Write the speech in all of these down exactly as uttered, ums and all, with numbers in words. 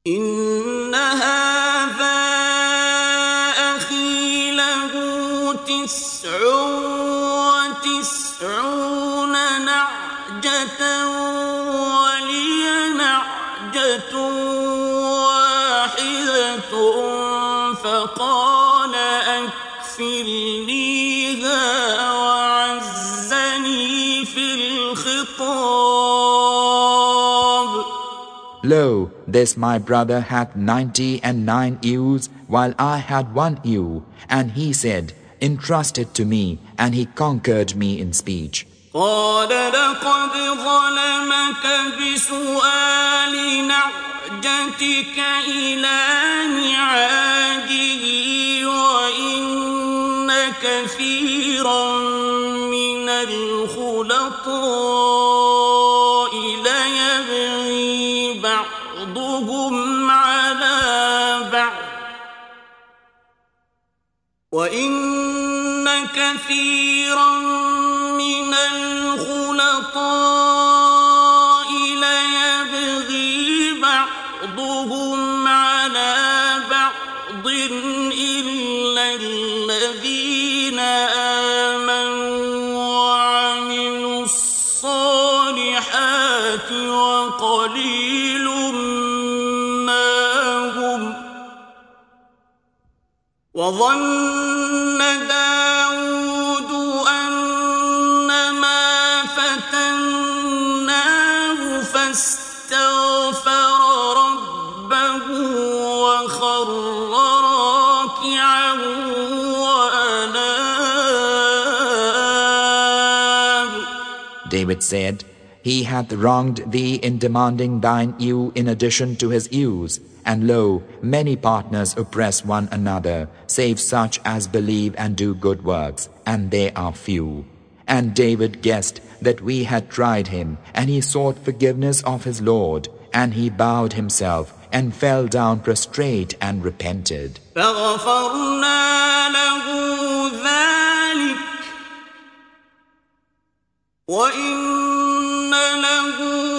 إن هذا أخي له تسع وتسعون نعجة ولي نعجة واحدة فقال أكفلنيها وعزني في الخطاب. Lo, this my brother hath ninety and nine ewes, while I had one ewe. And he said, entrust it to me, and he conquered me in speech. قال لقد ظلمك بسؤال نعجتك إلى نعاجه وإن كثيرا من الخلطاء ليبغي بعضهم على بعض وإن كثيرا من الخلطاء ليبغي بعضهم على بعض إلا الذين آمنوا وعملوا الصالحات وقليل ما هم. وظن داود أنما فتناه فاستغفر ربه وخر راكعا وأناب. David said, He hath wronged thee in demanding thine ewe in addition to his ewes. And lo, many partners oppress one another, save such as believe and do good works, and they are few. And David guessed that we had tried him, and he sought forgiveness of his Lord, and he bowed himself and fell down prostrate and repented. فغفرنا له ذلك وإن له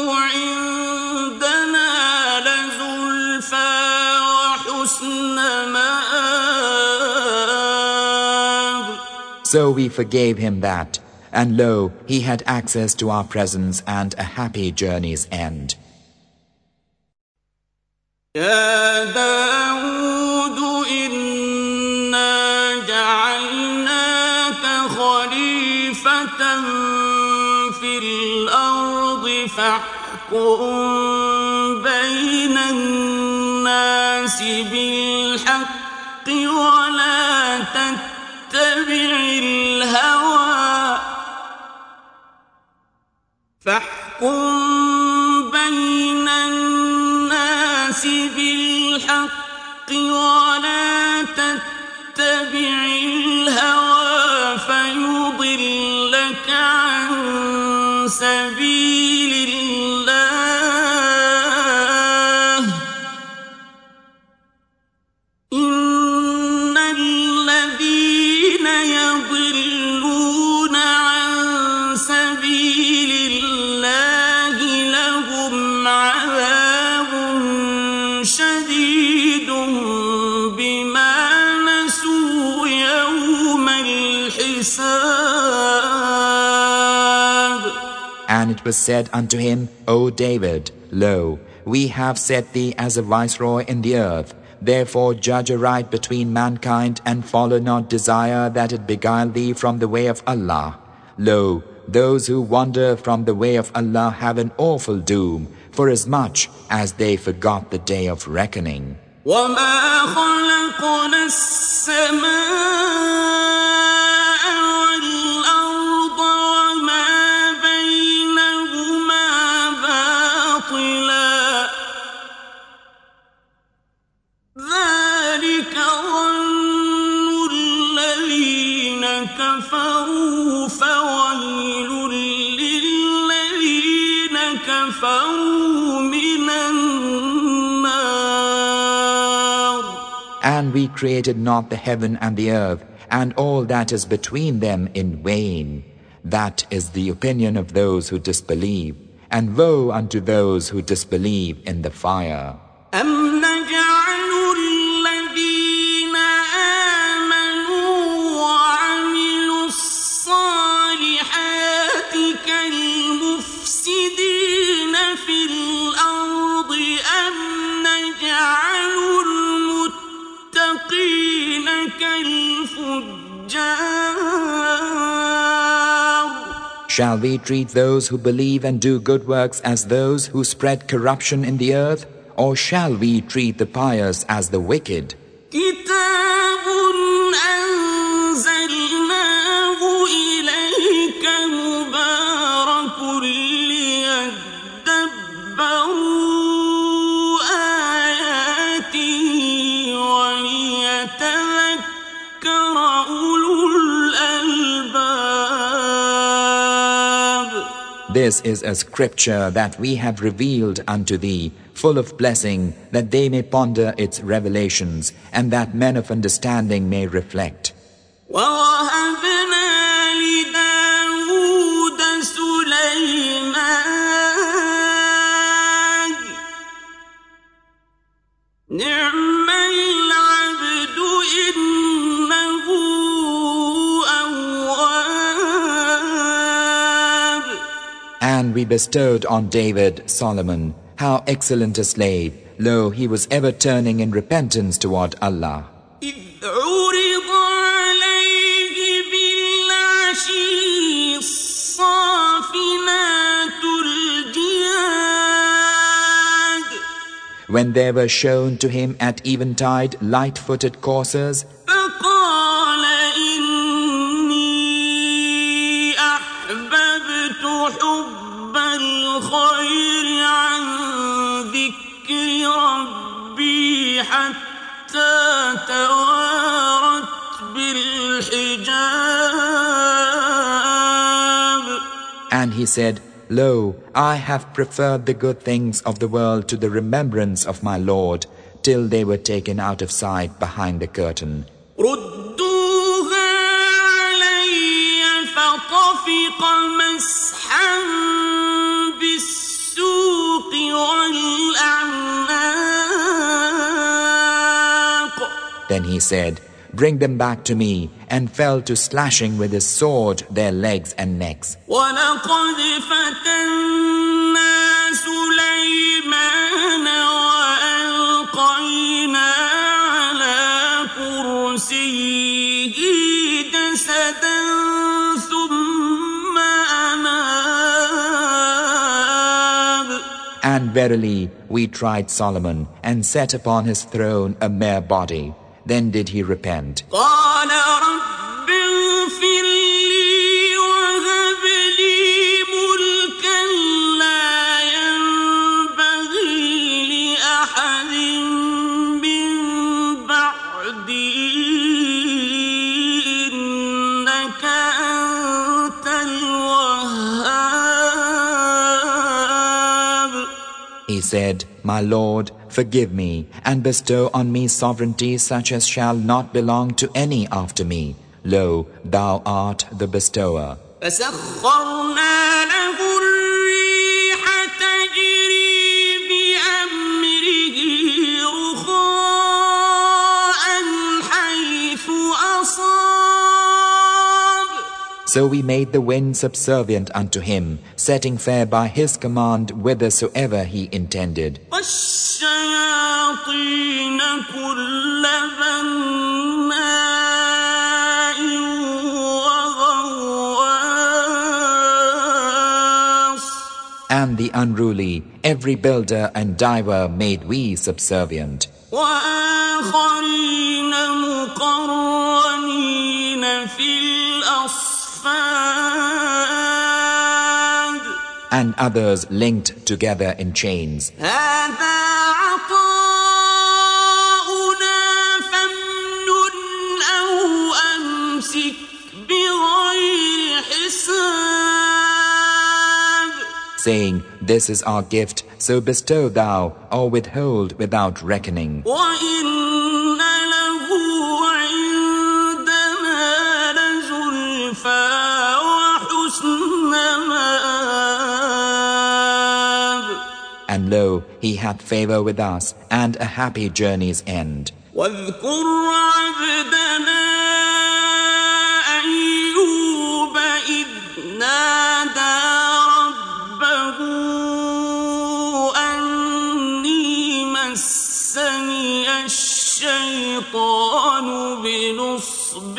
عندنا لزلفى وحسن مآب. So we forgave him that, and lo, he had access to our presence and a happy journey's end. يا داود إنا جعلناك خليفة في الأرض فاحكم بين الناس بالحق ولا تتبع الهوى فاحكم بين الناس بالحق ولا تتبع الهوى فيضلك عن سبيل الله إن الذين يضلون عن سبيل الله لهم عذاب شديد بما نسوا يوم الحساب. And it was said unto him, O David, lo, we have set thee as a viceroy in the earth. Therefore judge aright between mankind, and follow not desire that it beguile thee from the way of Allah. Lo, those who wander from the way of Allah have an awful doom, forasmuch as they forgot the day of reckoning. وما خلقنا السماء والأرض وما بينهما باطلا ذلك ظن الذين كفروا فويل للذين كفروا من النار. And we created not the heaven and the earth, and all that is between them in vain. That is the opinion of those who disbelieve, and woe unto those who disbelieve in the fire. أم نجعل الذين آمنوا وعملوا الصالحات كالمفسدين في الأرض أم نجعل المتقين كالفجار. Shall we treat those who believe and do good works as those who spread corruption in the earth? Or shall we treat the pious as the wicked? كتاب أنزلناه إليك مبارك ليدبروا آياته وليتذكر أولو الألباب. This is a scripture that we have revealed unto thee, full of blessing, that they may ponder its revelations, and that men of understanding may reflect. وَوَهَبْنَا لِدَاوُودَ سُلَيْمَانَ نِعْمَ الْعَبْدُ إِنَّهُ أَوَّابٌ. And we bestowed on David Solomon. How excellent a slave! Lo, he was ever turning in repentance toward Allah. إِذْ عُرِضَ عَلَيْهِ بِالْعَشِيِّ الصَّافِنَاتُ الْجِيَادُ. When there were shown to him at eventide light-footed coursers, فقال إني أحببت حب الخير عن ذكر ربي حتى توارت بالحجاب. and he said, Lo, I have preferred the good things of the world to the remembrance of my Lord, till they were taken out of sight behind the curtain. ردوها علي فطفق مسحا بالسوق والأعناق. Then he said, Bring them back to me, and fell to slashing with his sword their legs and necks. ولقد فتنا سليمان وألقينا على كرسيه جسدا ثم أناب. And verily, we tried Solomon, and set upon his throne a mere body. Then did he repent. قال رب اغفر لي وهب لي ملكا لا ينبغي لأحد من بعدي إنك أنت الوهاب. He said, My Lord, forgive me, and bestow on me sovereignty such as shall not belong to any after me. Lo, thou art the bestower. فسخرنا له الريح تجري بأمره رخاء حيث أصاب. So we made the wind subservient unto him, setting fair by his command whithersoever he intended. والشياطين كل بناء وغواص. And the unruly, every builder and diver made we subservient. وآخرين مقرنين في الأصفاد. And others linked together in chains. هذا عطاؤنا فامنن أو أمسك بغير حساب. Saying, This is our gift, so bestow thou, or withhold without reckoning. وإن له عندنا لزلفى وحسن مآب. And lo, he hath favor with us and a happy journey's end. واذكر عبدنا أيوب إذ نادى ربه أني مسني الشيطان بنصب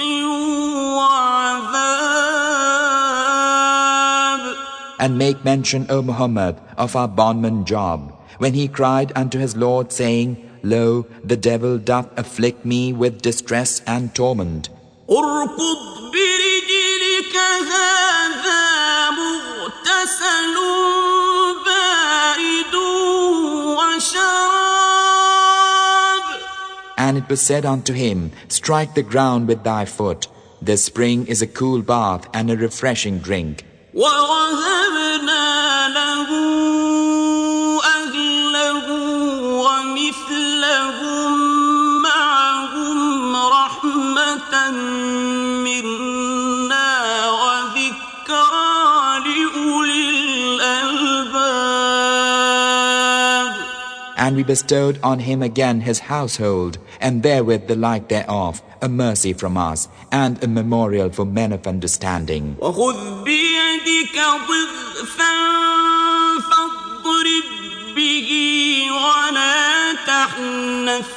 وعذاب. And make mention, O Muhammad, of our bondman Job, when he cried unto his Lord, saying, Lo, the devil doth afflict me with distress and torment. اركض برجلك هذا مغتسل بارد وشراب. And it was said unto him, Strike the ground with thy foot. The spring is a cool bath and a refreshing drink. ووهبنا له أهله ومثلهم معهم رحمة منا وذكرى لأولي الألباب. And we bestowed on him again his household, and therewith the like thereof, a mercy from us, and a memorial for men of understanding. وخذ بيدك ضغثا فاضرب به ولا تحنث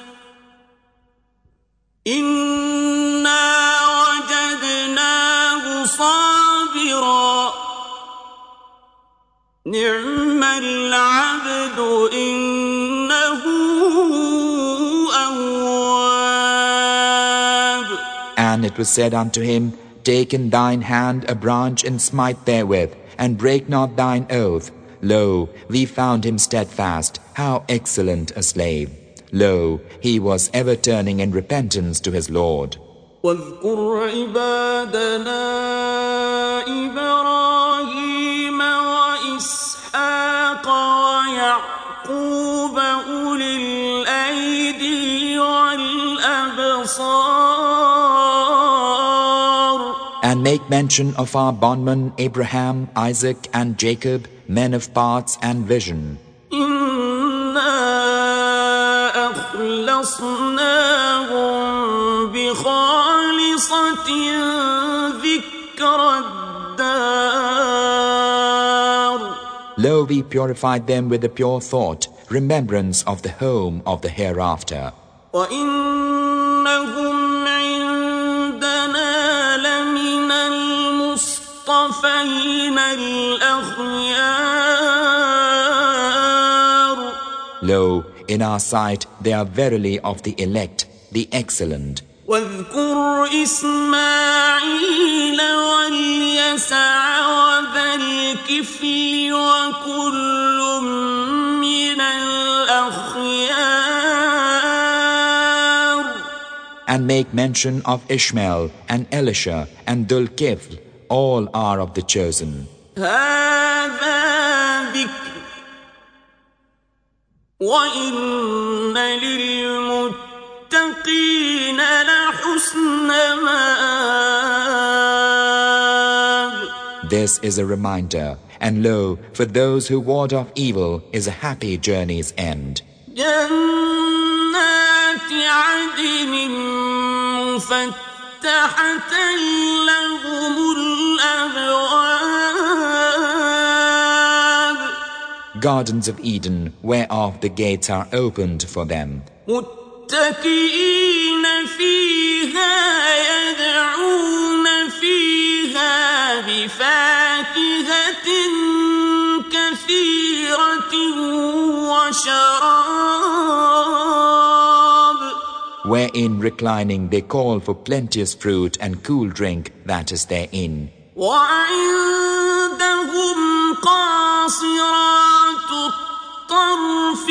إنا وجدناه صابرا نعم العبد إنه أواب. And it was said unto him, Take in thine hand a branch and smite therewith, and break not thine oath. Lo, we found him steadfast, how excellent a slave. Lo, he was ever turning in repentance to his Lord. واذكر عبادنا إبراهيم وإسحاق ويعقوب أولي الأيدي والأبصار. And make mention of our bondmen Abraham, Isaac, and Jacob, men of parts and vision. إنا أخلصناهم بخالصة ذكر الدار. Lo, we purified them with a pure thought, remembrance of the home of the hereafter. وإنهم عندنا لمن المصطفين الأخيار. Lo, in our sight they are verily of the elect, the excellent. واذكر إسماعيل واليسع وذا الكفل وكل من الأخيار. And make mention of Ishmael and Elisha and Dhul-Kifl, all are of the chosen. هذا ذكر وإن للمتقين لحسن مآب. This is a reminder, and lo, for those who ward off evil is a happy journey's end. جنات عدن مفتحة لهم الأبواب. Gardens of Eden, whereof the gates are opened for them. متكئين فيها يدعون فيها بفاكهة كثيرة وشراب. Wherein reclining they call for plenteous fruit and cool drink that is therein. وعندهم قاصرات الطرف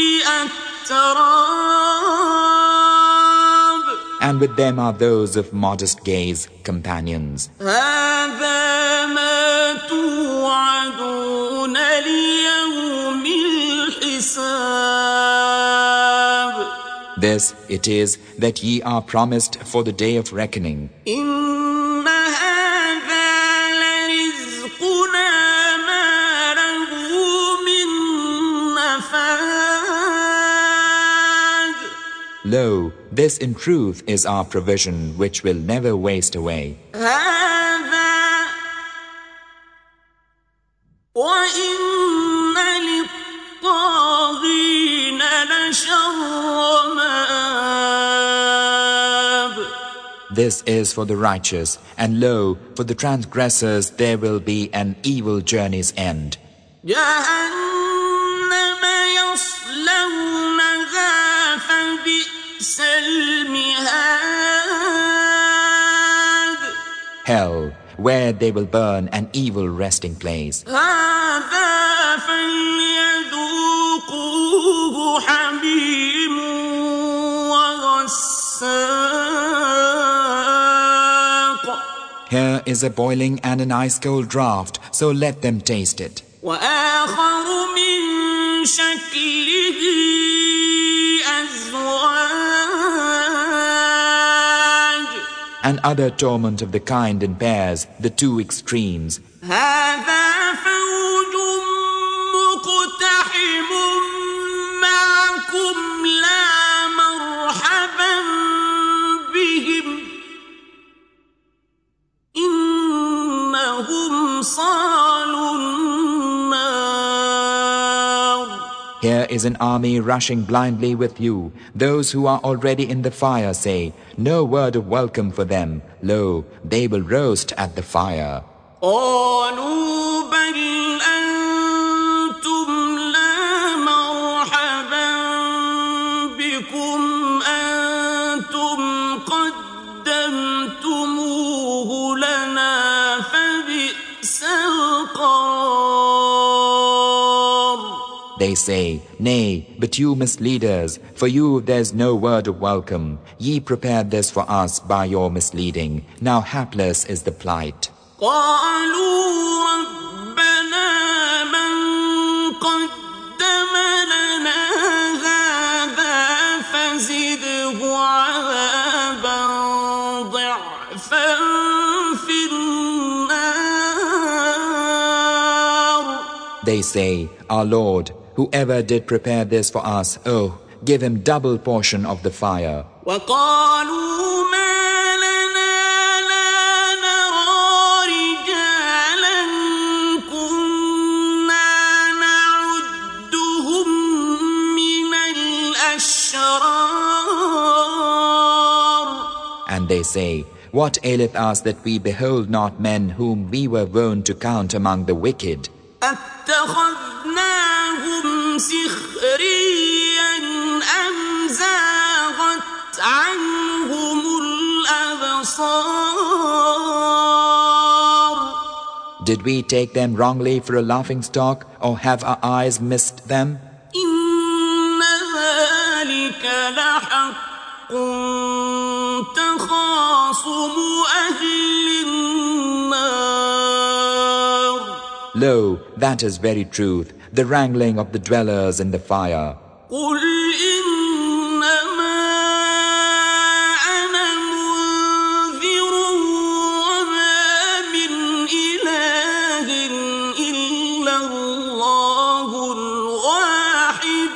أتراب. And with them are those of modest gaze, companions. هذا ما توعدون ليوم الحساب. This it is that ye are promised for the day of reckoning. إن هذا لرزقنا ما له من نفاد. Lo, this in truth is our provision which will never waste away. هذا وإن للطاغين لشر مآب. This is for the righteous, and lo, for the transgressors there will be an evil journey's end. جهنم يصلونها فبئس المهاد. Hell, where they will burn an evil resting place. هذا فليذوقوه حميم وغساق. Here is a boiling and an ice-cold draught, so let them taste it. وآخر من شكله أزواج. And other torment of the kind in pairs, the two extremes. هذا فوج مقتحم معكم لا مرحبا بهم إنهم صالوا النار. Here is an army rushing blindly with you. Those who are already in the fire say, no word of welcome for them. Lo, they will roast at the fire. قالوا بل أنتم لا مرحبا بكم أنتم قدمتموه لنا فبئس القرار. They say, nay, but you misleaders, for you there's no word of welcome. Ye prepared this for us by your misleading. Now hapless is the plight. قالوا ربنا من قدم لنا هذا فزده عذابا ضعفا في النار. They say, our Lord, whoever did prepare this for us, oh, give him double portion of the fire. وقالوا ما لنا لا نرى رجالا كنا نعدهم من الأشرار. And they say, what aileth us that we behold not men whom we were wont to count among the wicked? أتخذناهم سخريا أم زاغت عنهم الأبصار. Did we take them wrongly for a laughingstock, or have our eyes missed them? إن ذلك لحق تخاصم أهل النار. Lo, that is very truth, the wrangling of the dwellers in the fire. قل إنما أنا منذر وما من إله إلا الله الواحد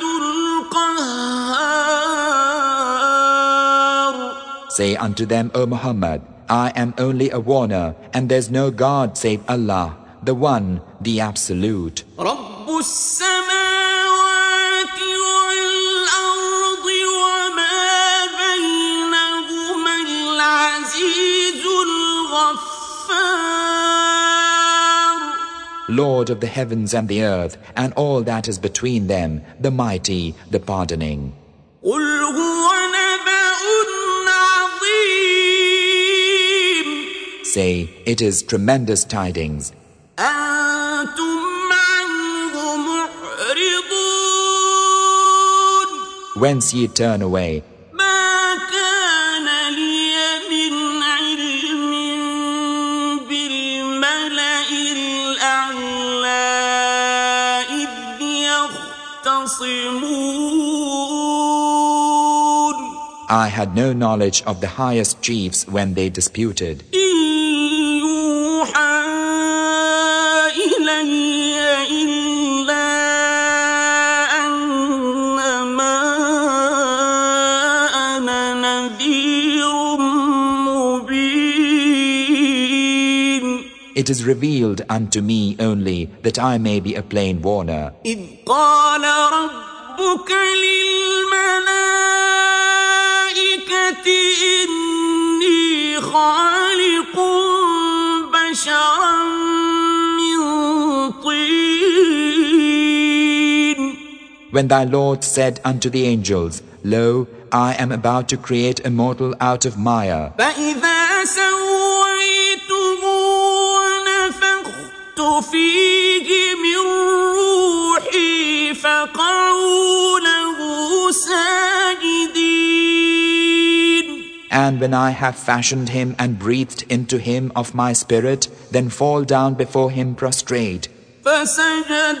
القهار. Say unto them, O Muhammad, I am only a warner, and there's no God save Allah, the One, the Absolute. رب السماوات والأرض وما بينهما العزيز الغفار. Lord of the heavens and the earth, and all that is between them, the mighty, the pardoning. قل هو نبأ عظيم. Say, it is tremendous tidings. أنتم عنه معرضون. Whence ye turn away. ما كان لي من علم بالملأ الأعلى إذ يختصمون. I had no knowledge of the highest chiefs when they disputed. It is revealed unto me only that I may be a plain warner. إذ قال ربك للملائكة إني خالق بشرا من طين. When thy Lord said unto the angels, Lo, I am about to create a mortal out of mire. فإذا سويته ونفخت فيه من روحي فقعوا له ساجدين. And when I have fashioned him and breathed into him of my spirit, then fall down before him prostrate. فسجد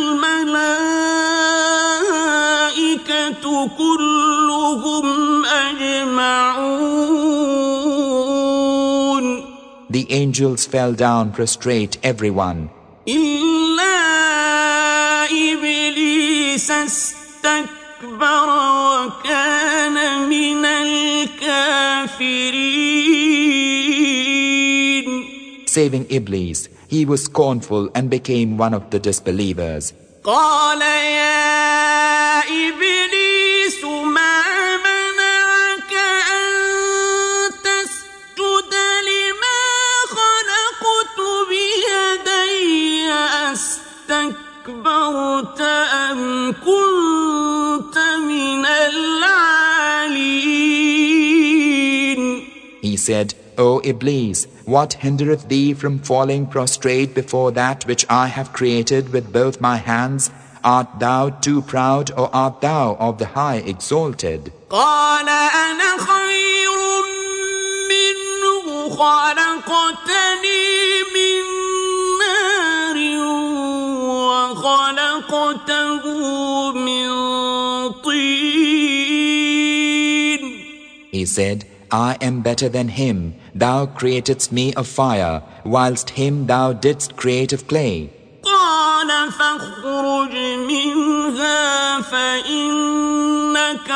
الملائكة كلهم أجمعون. The angels fell down prostrate, everyone, إلا إبليس استكبر وكان من الكافرين. saving Iblis. He was scornful and became one of the disbelievers. قال يا إبليس ما منعك أن تسجد لما خلقت بيدي أستكبرت أم كنت من العالين. He said, O Iblis, what hindereth thee from falling prostrate before that which I have created with both my hands? Art thou too proud, or art thou of the high exalted? قال أنا خير منه خلقتني من نار وخلقته من طين. He said, I am better than him. Thou createdst me of fire, whilst him thou didst create of clay. قال فاخرج منها فإنك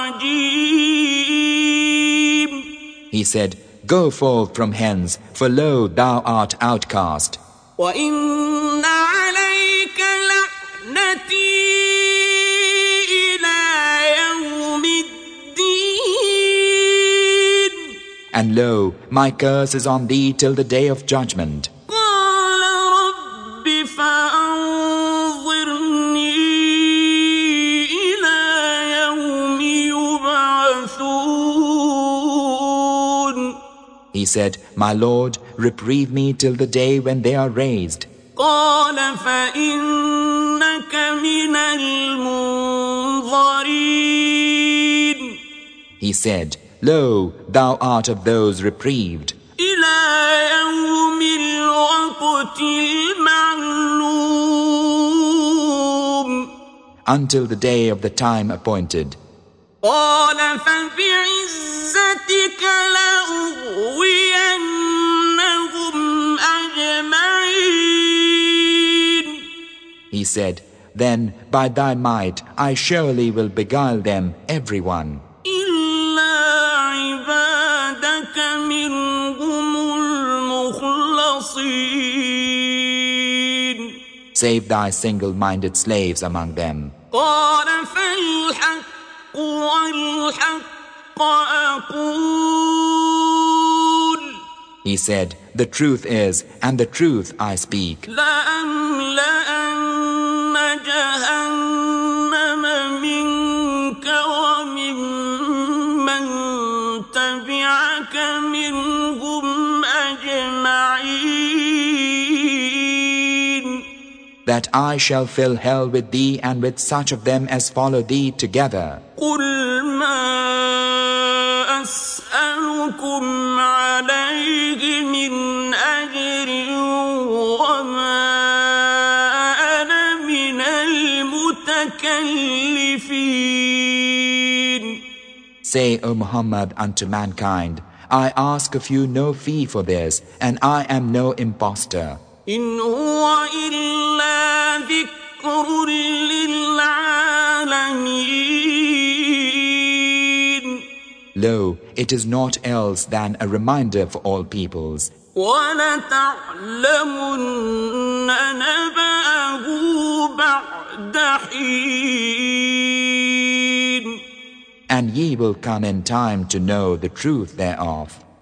رجيم. He said, Go forth from hence, for lo, thou art outcast. وإن عليك لعنتي And lo, my curse is on thee till the day of judgment. قال رب فأنظرني إلى يوم يبعثون. He said, My Lord, reprieve me till the day when they are raised. قال فإنك من المنظرين. He said, Lo, thou art of those reprieved. إلى يوم الوقت المعلوم. Until the day of the time appointed. قال فبعزتك لأغوينهم أجمعين. He said, Then by thy might I surely will beguile them, everyone. Save thy single-minded slaves among them. قال فالحق والحق أقول. He said, The truth is, and the truth I speak. لأملأن جهنم منك وممن تبعك منهم أجمعين. That I shall fill hell with thee and with such of them as follow thee together. قل ما أسألكم عليه من أجر وما أنا من المتكلفين. Say, O Muhammad, unto mankind, I ask of you no fee for this, and I am no impostor. إن هو إلا ذكر للعالمين. Lo, it is naught else than a reminder for all peoples. وَلَتَعْلَمُنَّ نَبَأَهُ بَعْدَ حِينٍ. And ye will come in time to know the truth thereof.